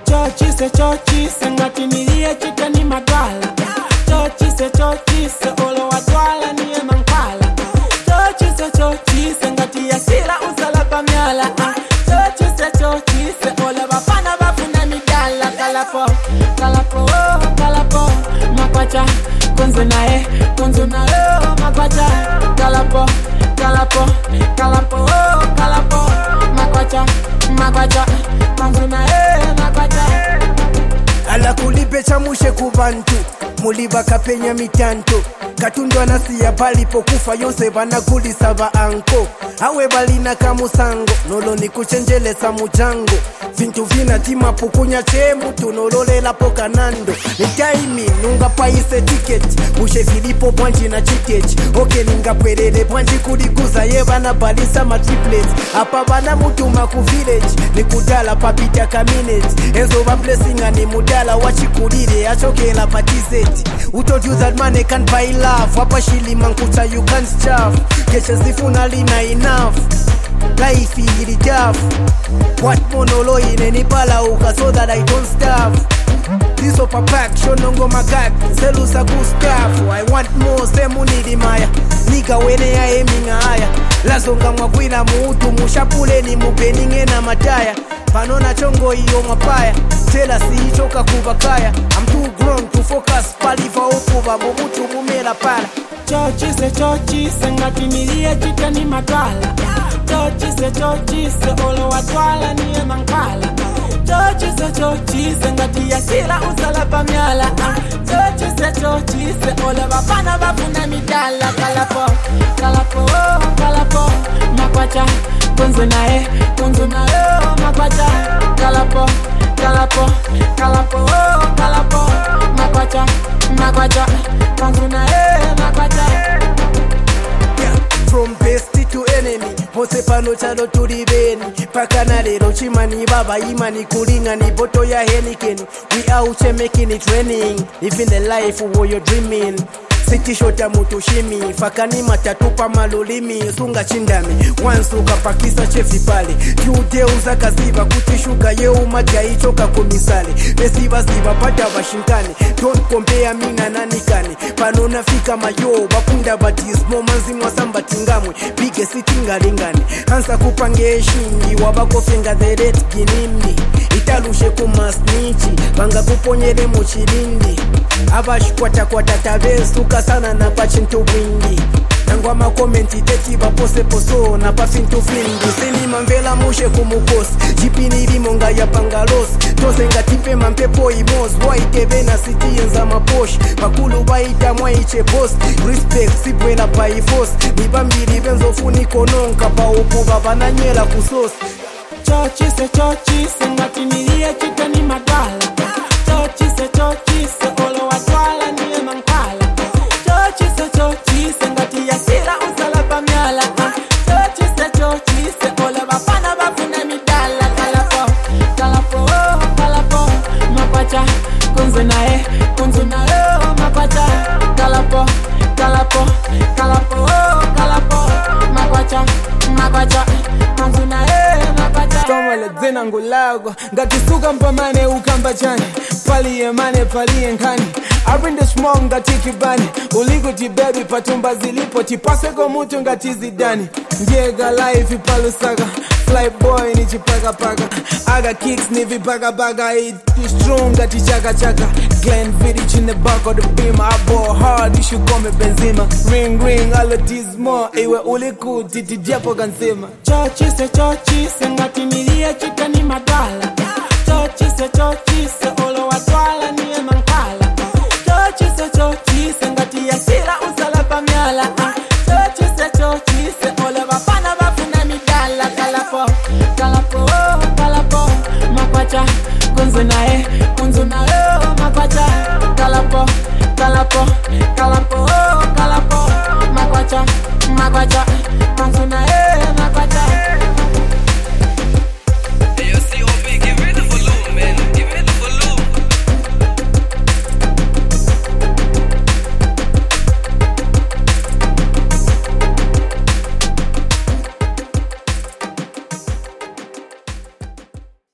chochise ngati niliye chitani madwala. Chochise olo wadwala niye mankala. Chochise ngati yasila usala pamyala. Chochise olo bafana bafuna midala. Kalapo makwacha kunzu nae makwacha. Kalapo makwacha kunzu nae makwacha. Ala kulipe chamushe kubantu muliba kapenya mitanto katundu anasiya palipokufa yose banagulisa ba anko awe balina kamusango nolo ni kuchenjelesa mujango vintu vina tima pukunya chemu tunololela pokanando ni taimi nunga paise ticket mushe filipo bwanji na chikech oke ninga pwerele bwanji kuliguza ye bana balisa matriplets apa bana mutuma ku village ni kudala papita ka minute enzo ba blessing ani mudala wachikulire achokela patizeti. Who told you that money can't buy love? Wapa shili mankuta you can't starve. Kesha zifuna lina enough. Life ili tough. What monolo ineni pala uka so that I don't starve. This up a pack, shonongo magak, selusa gustafu. I want more, semu nidi maya. Nika wene ya eminga haya. Lazonga mwagwina muutu, mushapule ni mubeninge na mataya. Panona chongo iyo mapaya. Tela si choka kubakaya. I'm too grown to focus, palifa ukuba, mubutu mumela pala. Chochise ngati niliye chitani madwala. Chochise olo wadwala niye mankala. Chochise ngati yasila usala pamyala. Chochise olo bafana bafuna midala. Kalapo makwacha kunzu nae makwacha. Kalapo makwacha kunzu nae makwacha. From bestie to enemy, pose pano chalo tulibeni. Paka na lero chimani baba imani kulinga ni boto ya Heineken. We out here making it raining, living the life what you're dreaming. Siki shota mutushimi, fakani matatupa malulimi. Sunga chindame, wansuka pakisa chefi pale. Jude uza kaziba kutishuka ye umatia ichoka komisale. Besiba pata bashinkane. Don't compare mina nanikane. Panona fika mayo, bapunda batismo manzi mwasamba tingamwe. Pike sitinga lingane. Hansa kupange shingi, wabako finga the red ginimni. Italushe kumasnichi, banga kuponyele muchilindi. Abashikwata tabesuka sana na pachintu wingi. Nangwa makomenti teti bapose poso na pafintu flingi. Sini mamvela mushe kumukosi, jipini limonga ya pangalos. Tose nga tipe mampepo imoz, waitebe na city enza maposh. Bakulu baita mwaiche boss, respect sipwela paifos. Nibambiri benzo funi kononka pa ukuba bananyela kusos. Chochise ngati niliye chitani madwala. Chochise olo wadwala niye mankala. Chochise ngati yasila usala pamyala. Chochise olo bafana bafuna midala. Kalapo makwacha kunzu nae makwacha. Kalapo makwacha kunzu nae makwacha. Tomale zena ngulago ngati suka mpamane ukamba chani. Paliye mane paliye nkani. I bring the smoke ngati kibani. Uliguti baby patumba zilipo. Tipaseko mutu ngati zidani. Ndiega life ipalusaga. Fly boy ni chipaka. Aga kicks ni vipaga. It too strong ngati chaka. Glenn Vidic in the back of the beam. I ball hard you should call me Benzema. Ring all of this more. Iwe ulikuti tijapo kansema. Chochise ngati niliye chitani madwala. Chochise olo wadwala niye mankala. Chochise ngati yasila usala pamyala. Chochise olo bafana bafuna midala. Kalapo makwacha kunzu nae makwacha. Kalapo makwacha